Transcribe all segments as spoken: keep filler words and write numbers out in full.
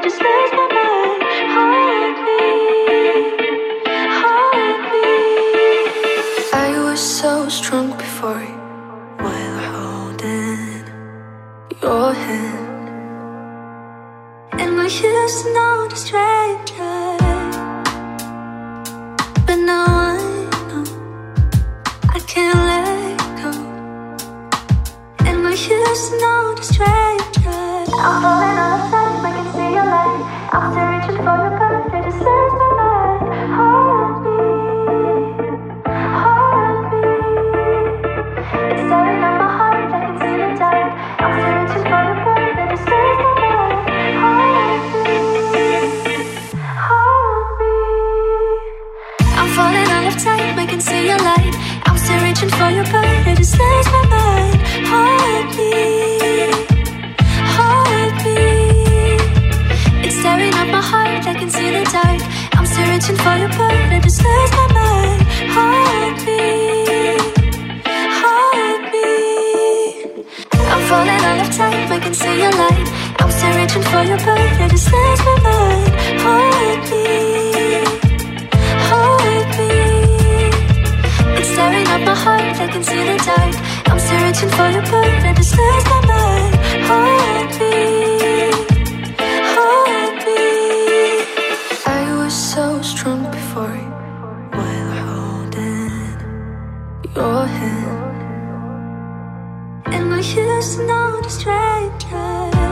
just lose my mind. Heartbeat, heartbeat. I was so strong before while holding your hand, and we used to know the stranger, but now I know I can't let go. And we used to know the stranger. I'm falling out of time, I can see your light. I'm still reaching for your body, it just lose my mind. Heartbeat, heartbeat. It's tearing up my heart, I can see the dark. I'm still reaching for your body, it just lose my mind. Heartbeat, heartbeat. I'm falling out of time, I can see your light. I'm still reaching for your body, just lose my mind. Heartbeat, heartbeat. It's tearing up my heart, I can see the dark. I'm still reaching for your body, just lose my mind. Heartbeat, heartbeat. I'm falling out of time, I can see your light. I'm still reaching for your body, just lose my mind. Heartbeat, heartbeat. It's tearing up my heart, I can see the dark. I'm still reaching for your body, just lose my mind. Heartbeat, heartbeat. I was so strong before while holding your hand, and we used to know the stranger,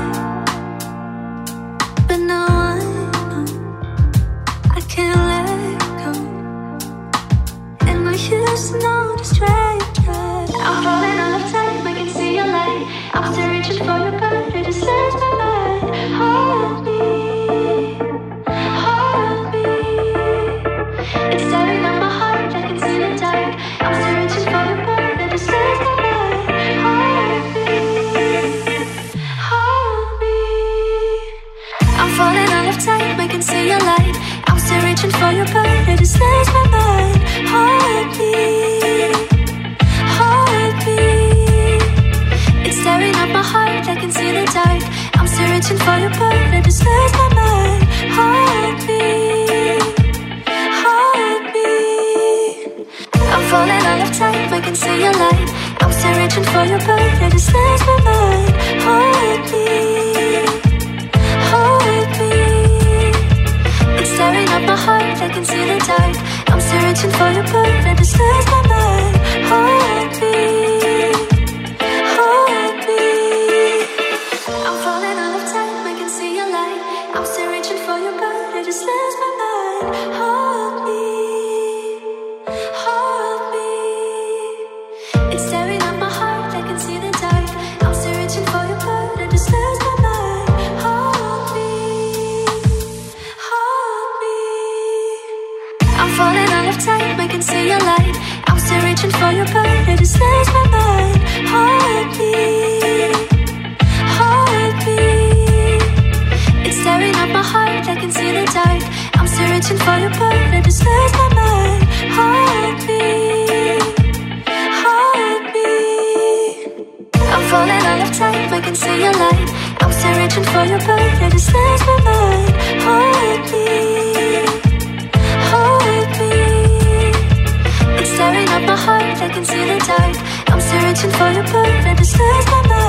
but now I know I can't let go. And we used to know the stranger. I'm falling out of time, I can see your light. I'm still reaching for your body, just lose my mind. Heartbeat, heartbeat. It's tearing up my heart, I can see the dark. I'm still reaching for your body, just lose my mind. Heartbeat, heartbeat. I'm falling out of time, I can see your light. I'm still reaching for your body, just lose my mind. Heartbeat, heartbeat. It's tearing up my heart, I can see the dark. I'm still reaching for your body, just lose my mind. Heartbeat, heartbeat. I'm falling out of time, I can see your light. I'm still reaching for your body, just lose my mind. Heartbeat, heartbeat. It's tearing up my heart, I can see the dark. I'm still reaching for your body, just lose my mind. Heartbeat, heartbeat. I'm falling out of time, I can see your light. I'm still reaching for your body, just lose my mind. Heartbeat, heartbeat. It's tearing up my heart, I can see the dark. I'm still reaching for your body, just lose my mind. Heartbeat, heartbeat. I'm falling out of time, I can see your light. I'm still reaching for your body, just lose my mind. Heartbeat, heartbeat. It's tearing up my heart, I can see the dark. I'm still reaching for your body, just lose my mind. Heartbeat, heartbeat. I'm falling out of time, I can see your light. I'm still reaching for your body, just lose my mind. Heartbeat, heartbeat. It's tearing up my heart, I can see the dark. I'm still reaching for your body, just lose my mind.